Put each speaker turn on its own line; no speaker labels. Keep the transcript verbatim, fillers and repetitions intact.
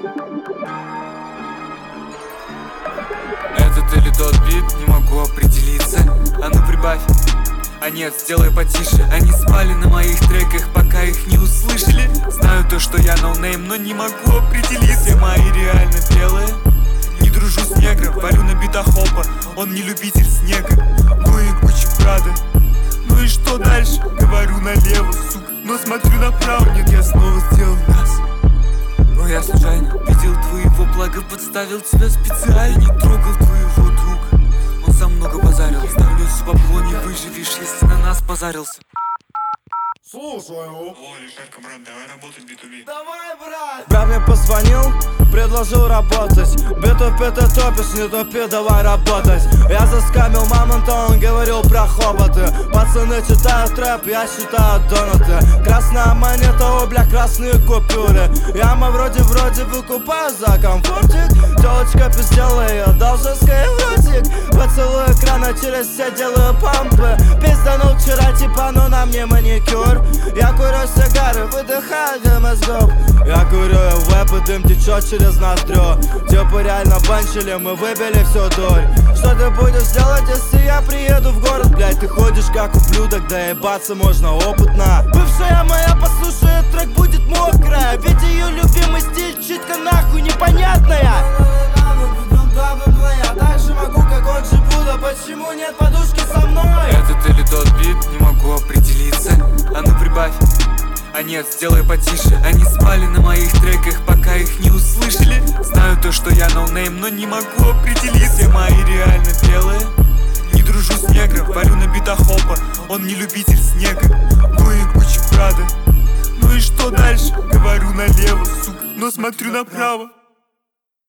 Этот или тот бит, не могу определиться. А ну прибавь, а нет, сделай потише. Они спали на моих треках, пока их не услышали. Знаю то, что я ноунейм, но не могу определиться. Все мои реально белые. Не дружу с негром, валю на битах хопа. Он не любитель снега. Ну и Гуччи Прада. Ну и что дальше? Говорю налево, сука, но смотрю направо. Нет, я снова сделал нас. Но я случайно видел твоего блага, подставил тебя специально. Не трогал твоего друга, он сам много базарил. Ставлюсь в бабло, не выживешь, если на нас позарился.
Слушаю.
О, Решетка, брат, давай работать би ту би.
Давай, брат!
Брат мне позвонил, предложил работать. Би ту би ты топишь, не тупи, давай работать. Я заскамил мамонта, он говорил про хоботы. Пацаны читают рэп, я считаю донаты. Красная монета, о, бля, красные купюры. Яма вроде-вроде выкупаю за комфортик. Телочка пиздела, я дал жесткий ротик. Поцелуй экрана, через все делаю пампы. Пизданул вчера, типа, ну на мне маникюр. Я курю сигары, выдыхаю дым из губ. Я курю вэп, и дым течет через ноздрю. Типа реально банчили, мы выбили всю дурь. Что ты будешь делать, если я приеду в город? Блять, ты ходишь как ублюдок, да ебаться можно опытно. Бывшая моя послушает трек, будет мокрая. Ведь ее любимый стиль читка нахуй непонятная. Я так же могу, как он же Будда. Почему нет подушки со мной?
Этот или тот бит, не могу определиться. А ну прибавь, а нет, сделай потише. Они спали на моих треках, пока их не услышали. Знаю то, что я ноунейм, но не могу определиться. Все мои реально белые. Не дружу с негром, валю на битах хопа. Он не любитель снега. Ну и Гуччи Прада. Ну и что дальше? Говорю налево, сука, но смотрю направо.